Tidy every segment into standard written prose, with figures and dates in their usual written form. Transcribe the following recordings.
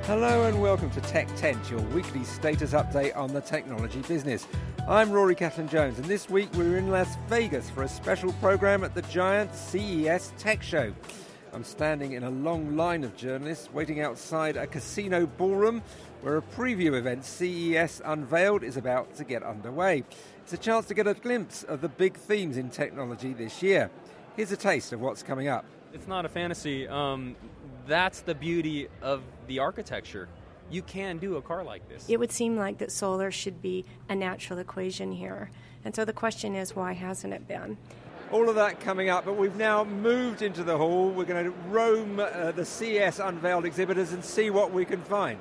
Hello and welcome to Tech Tent, your weekly status update on the technology business. I'm Rory Catlin-Jones, and this week we're in Las Vegas for a special program at the giant CES Tech Show. I'm standing in a long line of journalists waiting outside a casino ballroom where a preview event, CES Unveiled, is about to get underway. It's a chance to get a glimpse of the big themes in technology this year. Here's a taste of what's coming up. It's not a fantasy. That's the beauty of the architecture. You can do a car like this. It would seem like that solar should be a natural equation here. And so the question is, why hasn't it been? All of that coming up, but we've now moved into the hall. We're going to roam the CES Unveiled exhibitors and see what we can find.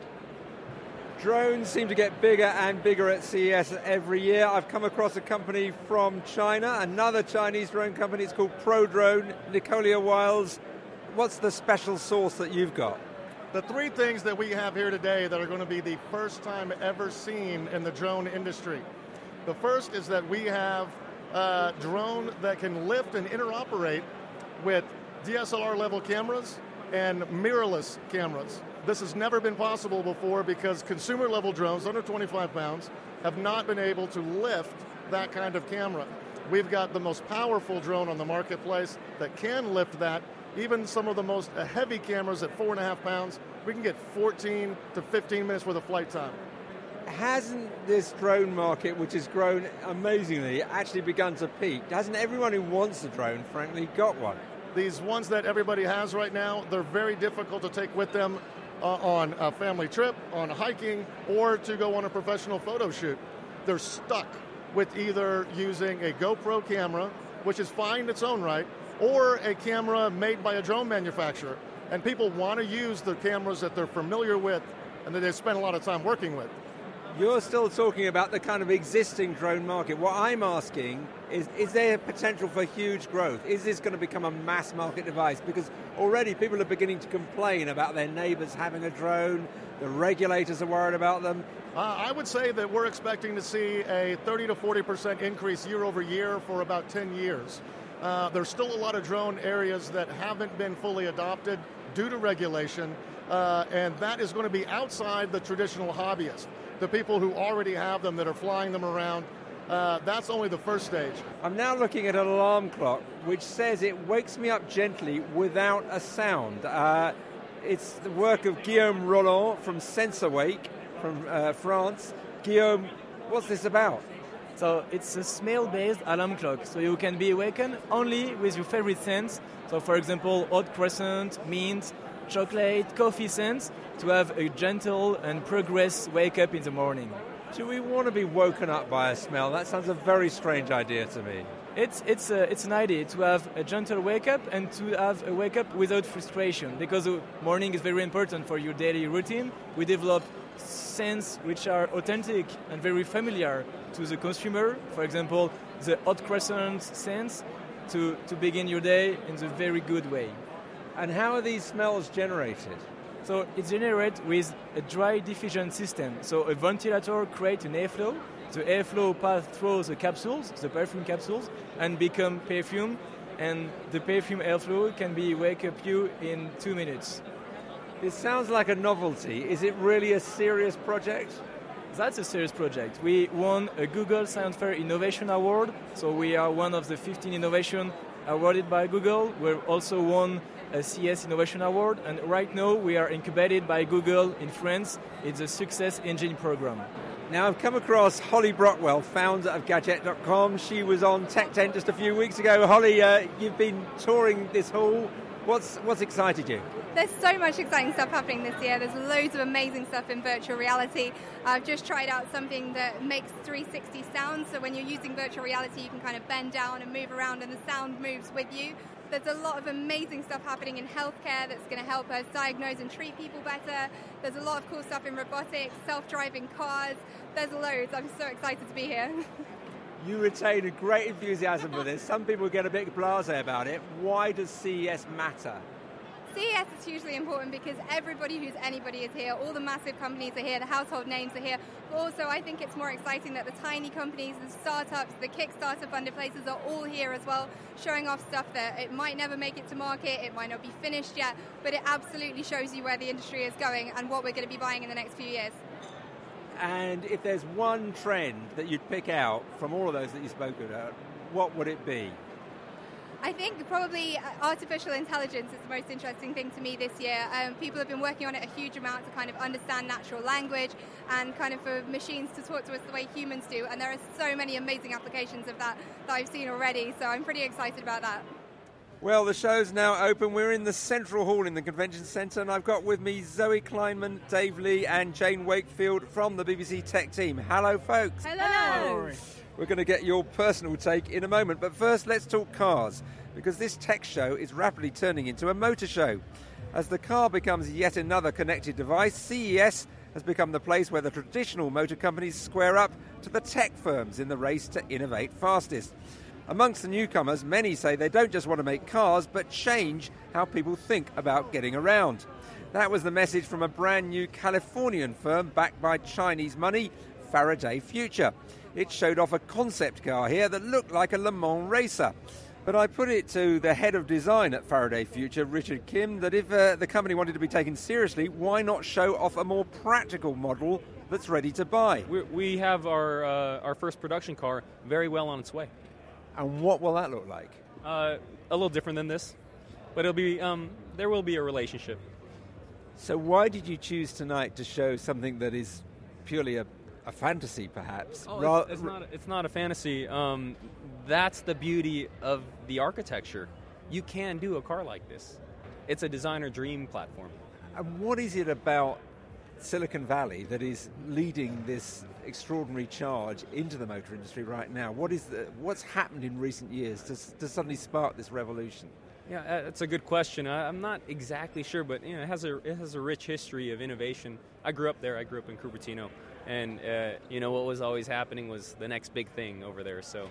Drones seem to get bigger and bigger at CES every year. I've come across a company from China, another Chinese drone company. It's called ProDrone. Nicolia Wiles, what's the special sauce that you've got? The three things that we have here today that are going to be the first time ever seen in the drone industry. The first is that we have a drone that can lift and interoperate with DSLR level cameras and mirrorless cameras. This has never been possible before because consumer level drones under 25 pounds have not been able to lift that kind of camera. We've got the most powerful drone on the marketplace that can lift that. Even some of the most heavy cameras at 4.5 pounds, we can get 14 to 15 minutes worth of flight time. Hasn't this drone market, which has grown amazingly, actually begun to peak? Hasn't everyone who wants a drone, frankly, got one? These ones that everybody has right now, they're very difficult to take with them on a family trip, on hiking, or to go on a professional photo shoot. They're stuck with either using a GoPro camera, which is fine in its own right, or a camera made by a drone manufacturer. And people want to use the cameras that they're familiar with and that they spend a lot of time working with. You're still talking about the kind of existing drone market. What I'm asking is there potential for huge growth? Is this going to become a mass market device? Because already people are beginning to complain about their neighbors having a drone. The regulators are worried about them. I would say that we're expecting to see a 30 to 40% increase year over year for about 10 years. There's still a lot of drone areas that haven't been fully adopted due to regulation, and that is going to be outside the traditional hobbyists, the people who already have them that are flying them around. That's only the first stage. I'm now looking at an alarm clock which says it wakes me up gently without a sound. It's the work of Guillaume Roland from SensorWake from France. Guillaume, what's this about? So it's a smell-based alarm clock, so you can be awakened only with your favorite scents. So for example, hot croissant, mint, chocolate, coffee scents, to have a gentle and progress wake up in the morning. Do we want to be woken up by a smell? That sounds a very strange idea to me. It's an idea to have a gentle wake up and to have a wake up without frustration, because the morning is very important for your daily routine. We develop scents which are authentic and very familiar to the consumer. For example, the hot croissant scents to begin your day in a very good way. And how are these smells generated? So it's generated with a dry diffusion system. So a ventilator creates an airflow. The airflow passes through the capsules, the perfume capsules, and become perfume. And the perfume airflow can be wake up you in 2 minutes. It sounds like a novelty. Is it really a serious project? That's a serious project. We won a Google Science Fair Innovation Award. So we are one of the 15 innovations awarded by Google. We've also won a CES Innovation Award, and right now we are incubated by Google in France. It's a Success Engine program. Now I've come across Holly Brockwell, founder of Gadget.com. She was on Tech Tent just a few weeks ago. Holly, you've been touring this hall. What's excited you? There's so much exciting stuff happening this year. There's loads of amazing stuff in virtual reality. I've just tried out something that makes 360 sound, so when you're using virtual reality you can kind of bend down and move around and the sound moves with you. There's a lot of amazing stuff happening in healthcare that's going to help us diagnose and treat people better. There's a lot of cool stuff in robotics, self-driving cars. There's loads. I'm so excited to be here. You retain a great enthusiasm for this. Some people get a bit blasé about it. Why does CES matter? CES is hugely important because everybody who's anybody is here. All the massive companies are here, the household names are here. But also I think it's more exciting that the tiny companies, the startups, the Kickstarter funded places are all here as well, showing off stuff that it might never make it to market, it might not be finished yet, but it absolutely shows you where the industry is going and what we're going to be buying in the next few years. And if there's one trend that you'd pick out from all of those that you spoke about, what would it be? I think probably artificial intelligence is the most interesting thing to me this year. People have been working on it a huge amount to kind of understand natural language and kind of for machines to talk to us the way humans do. And there are so many amazing applications of that I've seen already. So I'm pretty excited about that. Well, the show's now open. We're in the Central Hall in the Convention Centre, and I've got with me Zoe Kleinman, Dave Lee, and Jane Wakefield from the BBC Tech team. Hello, folks. Hello. We're going to get your personal take in a moment, but first let's talk cars, because this tech show is rapidly turning into a motor show. As the car becomes yet another connected device, CES has become the place where the traditional motor companies square up to the tech firms in the race to innovate fastest. Amongst the newcomers, many say they don't just want to make cars, but change how people think about getting around. That was the message from a brand new Californian firm backed by Chinese money, Faraday Future. It showed off a concept car here that looked like a Le Mans racer. But I put it to the head of design at Faraday Future, Richard Kim, that if the company wanted to be taken seriously, why not show off a more practical model that's ready to buy? We have our first production car very well on its way. And what will that look like? A little different than this, but it'll be there will be a relationship. So why did you choose tonight to show something that is purely a fantasy, perhaps? Oh, it's not a fantasy. That's the beauty of the architecture. You can do a car like this. It's a designer dream platform. And what is it about Silicon Valley that is leading this extraordinary charge into the motor industry right now? What's happened in recent years to suddenly spark this revolution? Yeah, that's a good question. I'm not exactly sure, but it has a rich history of innovation. I grew up there. I grew up in Cupertino, and what was always happening was the next big thing over there. So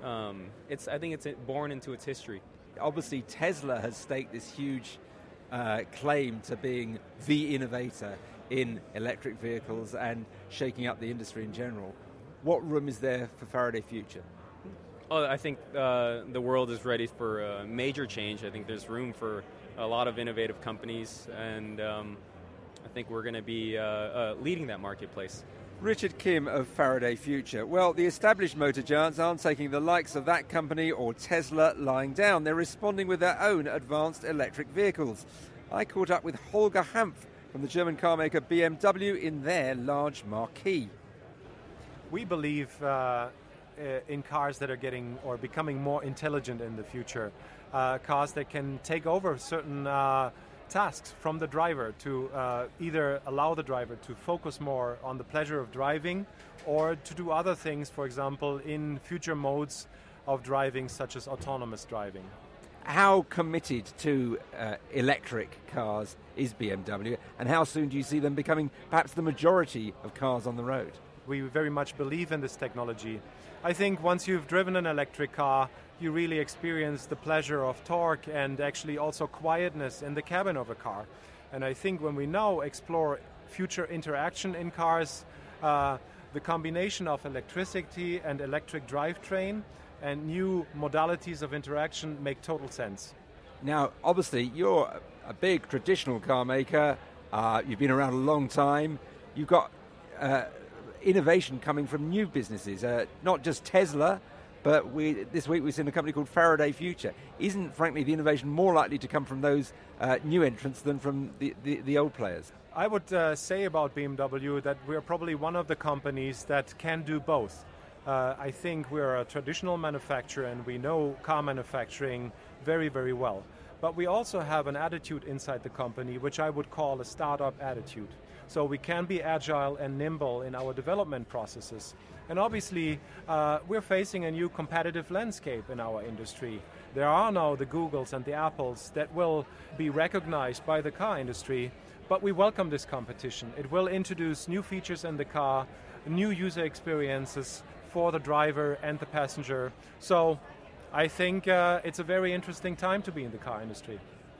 I think it's born into its history. Obviously, Tesla has staked this huge claim to being the innovator in electric vehicles and shaking up the industry in general. What room is there for Faraday Future? Oh, I think the world is ready for a major change. I think there's room for a lot of innovative companies, and I think we're going to be leading that marketplace. Richard Kim of Faraday Future. Well, the established motor giants aren't taking the likes of that company or Tesla lying down. They're responding with their own advanced electric vehicles. I caught up with Holger Hanpf from the German car maker BMW in their large marquee. We believe in cars that are getting or becoming more intelligent in the future. Cars that can take over certain tasks from the driver to either allow the driver to focus more on the pleasure of driving or to do other things, for example, in future modes of driving, such as autonomous driving. How committed to electric cars is BMW, and how soon do you see them becoming perhaps the majority of cars on the road? We very much believe in this technology. I think once you've driven an electric car, you really experience the pleasure of torque and actually also quietness in the cabin of a car. And I think when we now explore future interaction in cars, the combination of electricity and electric drivetrain and new modalities of interaction make total sense. Now, obviously, you're a big traditional car maker. You've been around a long time. You've got innovation coming from new businesses, not just Tesla, but this week we've seen a company called Faraday Future. Isn't, frankly, the innovation more likely to come from those new entrants than from the old players? I would say about BMW that we're probably one of the companies that can do both. I think we're a traditional manufacturer and we know car manufacturing very, very well. But we also have an attitude inside the company which I would call a startup attitude. So we can be agile and nimble in our development processes. And obviously, we're facing a new competitive landscape in our industry. There are now the Googles and the Apples that will be recognized by the car industry, but we welcome this competition. It will introduce new features in the car, new user experiences for the driver and the passenger. So I think it's a very interesting time to be in the car industry.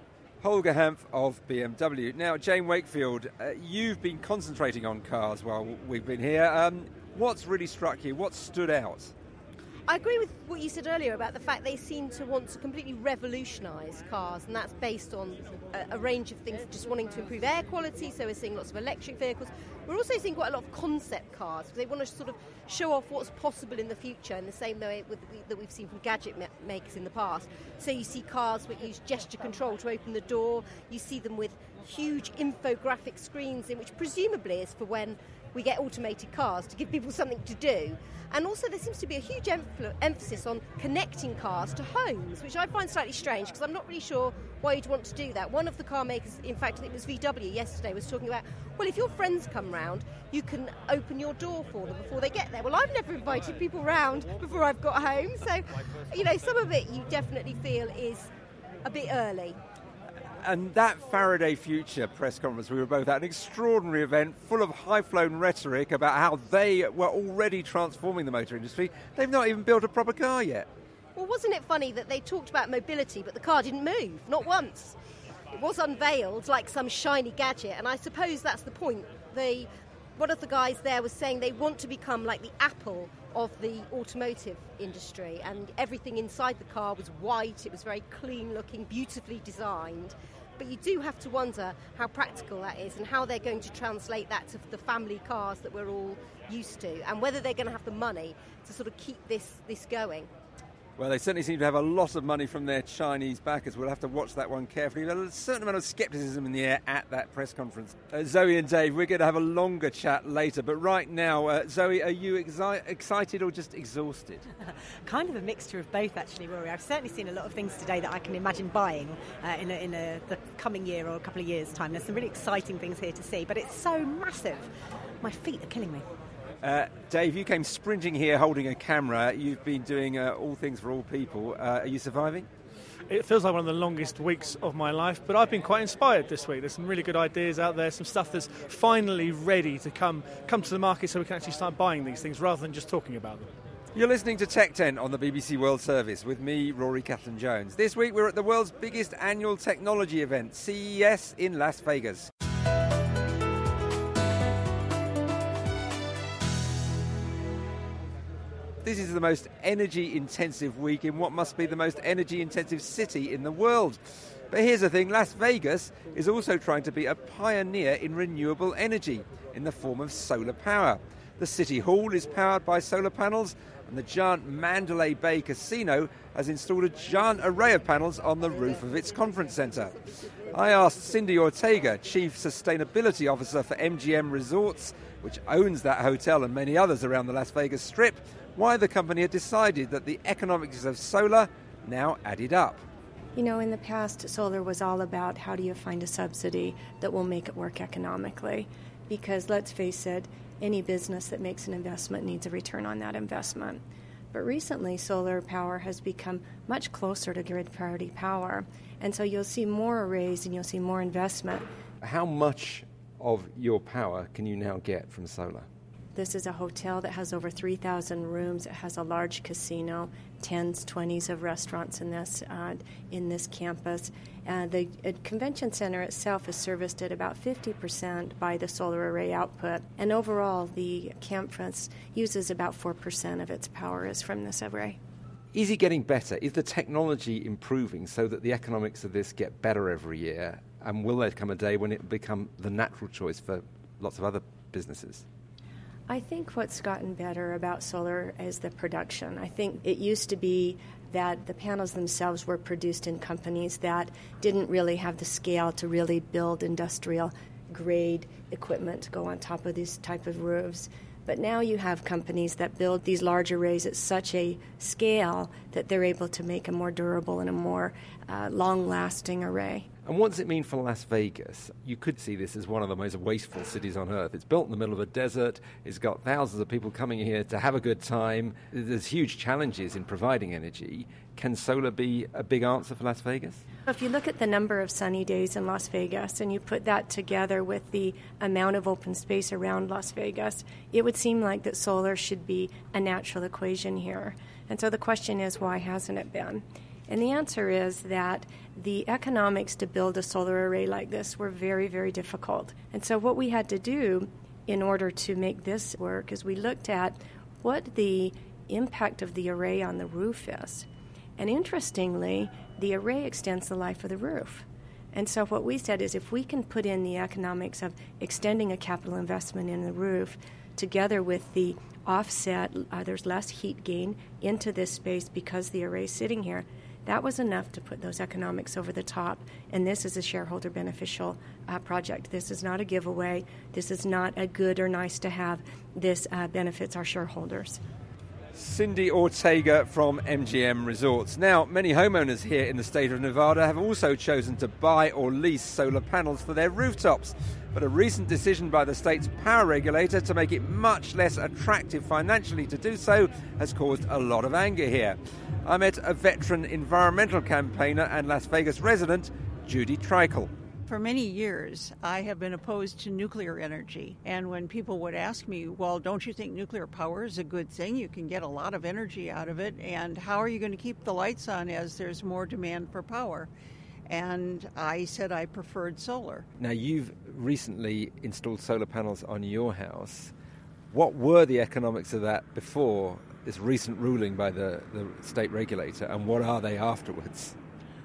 Holger Hanf of BMW. Now, Jane Wakefield, you've been concentrating on cars while we've been here. What's really struck you? What stood out? I agree with what you said earlier about the fact they seem to want to completely revolutionise cars, and that's based on a range of things, just wanting to improve air quality, so we're seeing lots of electric vehicles. We're also seeing quite a lot of concept cars, because they want to sort of show off what's possible in the future in the same way that we've seen from gadget makers in the past. So you see cars that use gesture control to open the door, you see them with huge infographic screens, in which presumably is for when we get automated cars to give people something to do. And also there seems to be a huge emphasis on connecting cars to homes, which I find slightly strange because I'm not really sure why you'd want to do that. One of the car makers, in fact, I think it was VW yesterday, was talking about, well, if your friends come round, you can open your door for them before they get there. Well, I've never invited people round before I've got home. So, some of it you definitely feel is a bit early. And that Faraday Future press conference we were both at, an extraordinary event full of high-flown rhetoric about how they were already transforming the motor industry. They've not even built a proper car yet. Well, wasn't it funny that they talked about mobility, but the car didn't move, not once. It was unveiled like some shiny gadget, and I suppose that's the point. One of the guys there was saying they want to become like the Apple of the automotive industry, and everything inside the car was white, it was very clean looking, beautifully designed. But you do have to wonder how practical that is and how they're going to translate that to the family cars that we're all used to, and whether they're going to have the money to sort of keep this going. Well, they certainly seem to have a lot of money from their Chinese backers. We'll have to watch that one carefully. There's a certain amount of scepticism in the air at that press conference. Zoe and Dave, we're going to have a longer chat later. But right now, Zoe, are you excited or just exhausted? Kind of a mixture of both, actually, Rory. I've certainly seen a lot of things today that I can imagine buying in the coming year or a couple of years' time. There's some really exciting things here to see, but it's so massive. My feet are killing me. Dave, you came sprinting here holding a camera. You've been doing All Things for All People. Are you surviving? It feels like one of the longest weeks of my life, but I've been quite inspired this week. There's some really good ideas out there, some stuff that's finally ready to come to the market so we can actually start buying these things rather than just talking about them. You're listening to Tech Tent on the BBC World Service with me, Rory Catlin-Jones. This week we're at the world's biggest annual technology event, CES in Las Vegas. This is the most energy-intensive week in what must be the most energy-intensive city in the world. But here's the thing, Las Vegas is also trying to be a pioneer in renewable energy in the form of solar power. The City Hall is powered by solar panels, and the giant Mandalay Bay Casino has installed a giant array of panels on the roof of its conference centre. I asked Cindy Ortega, Chief Sustainability Officer for MGM Resorts, which owns that hotel and many others around the Las Vegas Strip, why the company had decided that the economics of solar now added up. In the past, solar was all about how do you find a subsidy that will make it work economically. Because let's face it, any business that makes an investment needs a return on that investment. But recently, solar power has become much closer to grid parity power. And so you'll see more arrays and you'll see more investment. How much of your power can you now get from solar? This is a hotel that has over 3,000 rooms. It has a large casino, 10s, 20s of restaurants in this campus. The convention center itself is serviced at about 50% by the solar array output. And overall, the campus uses about 4% of its power is from this array. Is it getting better? Is the technology improving so that the economics of this get better every year? And will there come a day when it will become the natural choice for lots of other businesses? I think what's gotten better about solar is the production. I think it used to be that the panels themselves were produced in companies that didn't really have the scale to really build industrial grade equipment to go on top of these type of roofs. But now you have companies that build these large arrays at such a scale that they're able to make a more durable and a more long-lasting array. And what does it mean for Las Vegas? You could see this as one of the most wasteful cities on earth. It's built in the middle of a desert. It's got thousands of people coming here to have a good time. There's huge challenges in providing energy. Can solar be a big answer for Las Vegas? If you look at the number of sunny days in Las Vegas and you put that together with the amount of open space around Las Vegas, it would seem like that solar should be a natural equation here. And so the question is, why hasn't it been? And the answer is that the economics to build a solar array like this were very, very difficult. And so what we had to do in order to make this work is we looked at what the impact of the array on the roof is. And interestingly, the array extends the life of the roof. And so what we said is if we can put in the economics of extending a capital investment in the roof together with the offset, there's less heat gain into this space because the array is sitting here, that was enough to put those economics over the top. And this is a shareholder beneficial project. This is not a giveaway. This is not a good or nice to have. This benefits our shareholders. Cindy Ortega from MGM Resorts. Now, many homeowners here in the state of Nevada have also chosen to buy or lease solar panels for their rooftops. But a recent decision by the state's power regulator to make it much less attractive financially to do so has caused a lot of anger here. I met a veteran environmental campaigner and Las Vegas resident, Judy Treichel. For many years, I have been opposed to nuclear energy. And when people would ask me, well, don't you think nuclear power is a good thing? You can get a lot of energy out of it. And how are you going to keep the lights on as there's more demand for power? And I said I preferred solar. Now, you've recently installed solar panels on your house. What were the economics of that before this recent ruling by the state regulator, and what are they afterwards?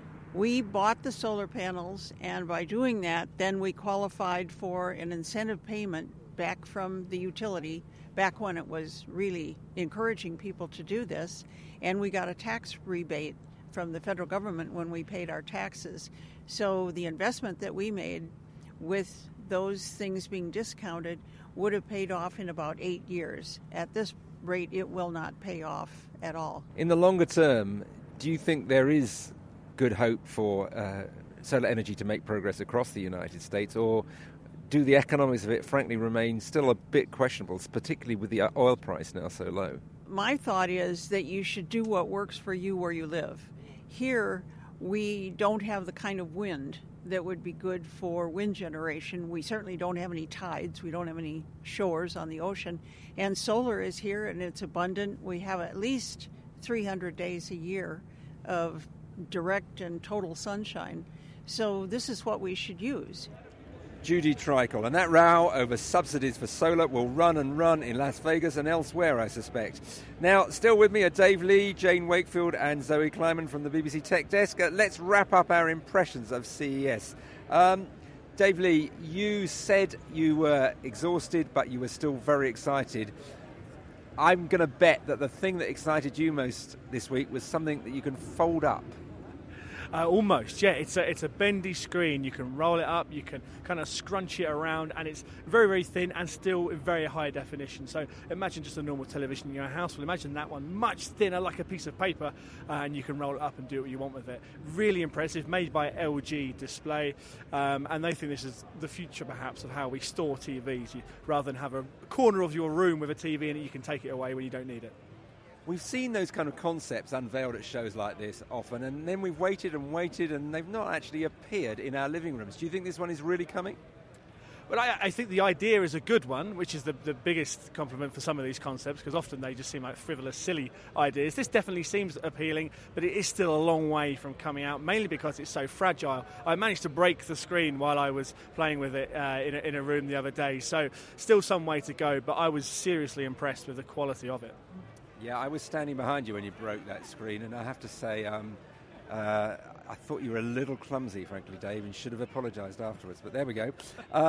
We bought the solar panels, and by doing that, then we qualified for an incentive payment back from the utility, back when it was really encouraging people to do this, and we got a tax rebate from the federal government when we paid our taxes. So the investment that we made with those things being discounted would have paid off in about 8 years. At this rate, it will not pay off at all. In the longer term, do you think there is good hope for solar energy to make progress across the United States, or do the economics of it frankly remain still a bit questionable, particularly with the oil price now so low? My thought is that you should do what works for you where you live. Here, we don't have the kind of wind that would be good for wind generation. We certainly don't have any tides. We don't have any shores on the ocean. And solar is here, and it's abundant. We have at least 300 days a year of direct and total sunshine. So this is what we should use. Judy Treichel. And that row over subsidies for solar will run and run in Las Vegas and elsewhere, I suspect. Now, still with me are Dave Lee, Jane Wakefield and Zoe Kleiman from the BBC Tech Desk. Let's wrap up our impressions of CES. Dave Lee, you said you were exhausted, but you were still very excited. I'm going to bet that the thing that excited you most this week was something that you can fold up. Almost, yeah. It's a bendy screen. You can roll it up, you can kind of scrunch it around, and it's very, very thin and still in very high definition. So imagine just a normal television in your house. Well, imagine that one much thinner, like a piece of paper, and you can roll it up and do what you want with it. Really impressive, made by LG Display, and they think this is the future, perhaps, of how we store TVs. Rather than have a corner of your room with a TV in it, you can take it away when you don't need it. We've seen those kind of concepts unveiled at shows like this often, and then we've waited and waited, and they've not actually appeared in our living rooms. Do you think this one is really coming? Well, I think the idea is a good one, which is the biggest compliment for some of these concepts, because often they just seem like frivolous, silly ideas. This definitely seems appealing, but it is still a long way from coming out, mainly because it's so fragile. I managed to break the screen while I was playing with it in a room the other day, so still some way to go, but I was seriously impressed with the quality of it. Yeah, I was standing behind you when you broke that screen, and I have to say, I thought you were a little clumsy, frankly, Dave, and should have apologised afterwards, but there we go.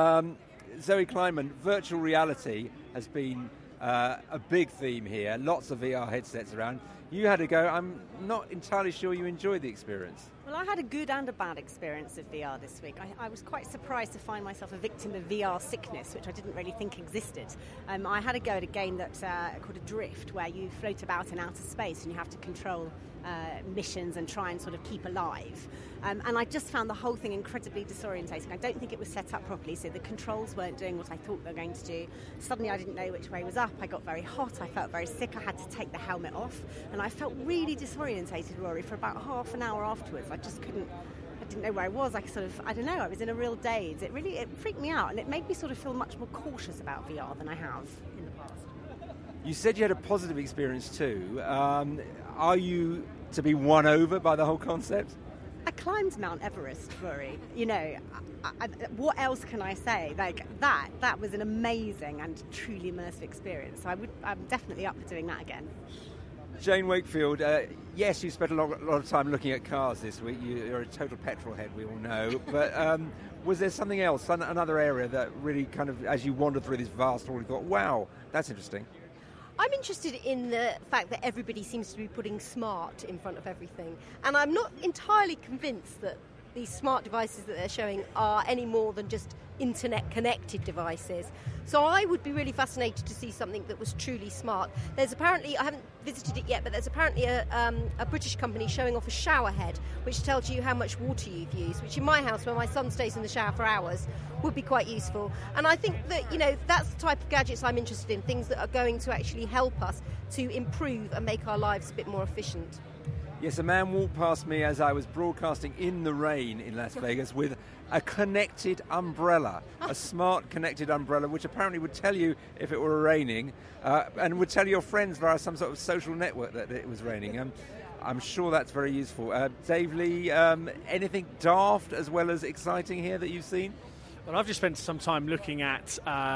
Zoe Kleiman, virtual reality has been a big theme here, lots of VR headsets around. You had a go. I'm not entirely sure you enjoyed the experience. Well, I had a good and a bad experience of VR this week. I was quite surprised to find myself a victim of VR sickness, which I didn't really think existed. I had a go at a game that's called Adrift, where you float about in outer space and you have to control missions and try and sort of keep alive. And I just found the whole thing incredibly disorientating. I don't think it was set up properly, so the controls weren't doing what I thought they were going to do. Suddenly I didn't know which way was up. I got very hot. I felt very sick. I had to take the helmet off. And I felt really disorientated, Rory, for about half an hour afterwards. I didn't know where I was. I was in a real daze. It freaked me out, and it made me sort of feel much more cautious about VR than I have in the past. You said you had a positive experience too. Are you to be won over by the whole concept? I climbed Mount Everest, Rory. You know, what else can I say? Like that was an amazing and truly immersive experience. So I'm definitely up for doing that again. Jane Wakefield, yes, you spent a lot of time looking at cars this week. You're a total petrol head, we all know. But was there something else, another area that really kind of, as you wandered through this vast hall, you thought, wow, that's interesting? I'm interested in the fact that everybody seems to be putting smart in front of everything. And I'm not entirely convinced that these smart devices that they're showing are any more than just internet-connected devices. So I would be really fascinated to see something that was truly smart. There's apparently, I haven't visited it yet, but there's apparently a British company showing off a shower head, which tells you how much water you've used, which in my house, where my son stays in the shower for hours, would be quite useful. And I think that, you know, that's the type of gadgets I'm interested in, things that are going to actually help us to improve and make our lives a bit more efficient. Yes, a man walked past me as I was broadcasting in the rain in Las Vegas with a connected umbrella, a smart connected umbrella, which apparently would tell you if it were raining and would tell your friends via some sort of social network that it was raining. I'm sure that's very useful. Dave Lee, anything daft as well as exciting here that you've seen? Well, I've just spent some time looking at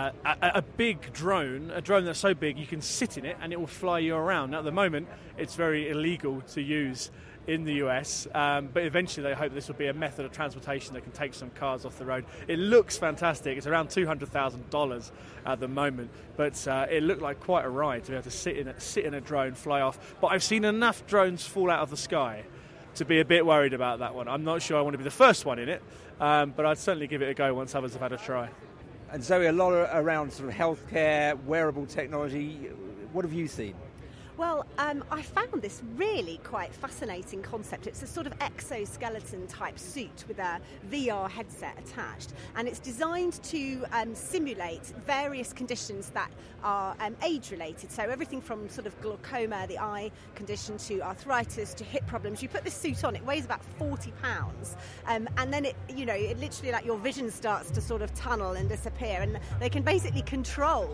a big drone, a drone that's so big you can sit in it and it will fly you around. Now, at the moment, it's very illegal to use in the US, but eventually they hope this will be a method of transportation that can take some cars off the road. It looks fantastic. It's around $200,000 at the moment, but it looked like quite a ride to be able to sit in a drone, fly off. But I've seen enough drones fall out of the sky to be a bit worried about that one. I'm not sure I want to be the first one in it, but I'd certainly give it a go once others have had a try. And Zoe, a lot around sort of healthcare, wearable technology. What have you seen? Well, I found this really quite fascinating concept. It's a sort of exoskeleton type suit with a VR headset attached, and it's designed to simulate various conditions that are age-related. So everything from sort of glaucoma, the eye condition, to arthritis, to hip problems. You put this suit on, it weighs about 40 pounds, and then it literally, like, your vision starts to sort of tunnel and disappear, and they can basically control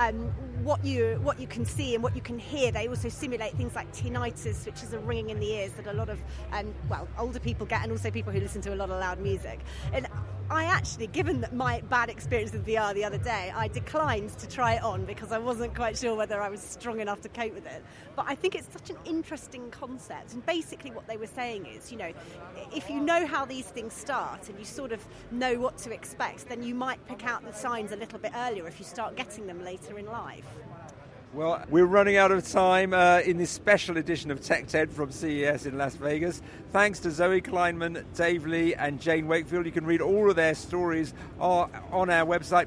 what you can see and what you can hear. They also simulate things like tinnitus, which is a ringing in the ears that a lot of older people get, and also people who listen to a lot of loud music. And I actually, given that my bad experience with VR the other day, I declined to try it on because I wasn't quite sure whether I was strong enough to cope with it. But I think it's such an interesting concept, and basically what they were saying is, if you know how these things start and you sort of know what to expect, then you might pick out the signs a little bit earlier if you start getting them later in life. Well, we're running out of time in this special edition of Tech 10 from CES in Las Vegas. Thanks to Zoe Kleinman, Dave Lee and Jane Wakefield. You can read all of their stories on our website,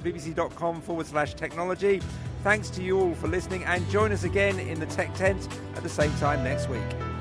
bbc.com/technology. Thanks to you all for listening, and join us again in the Tech Tent at the same time next week.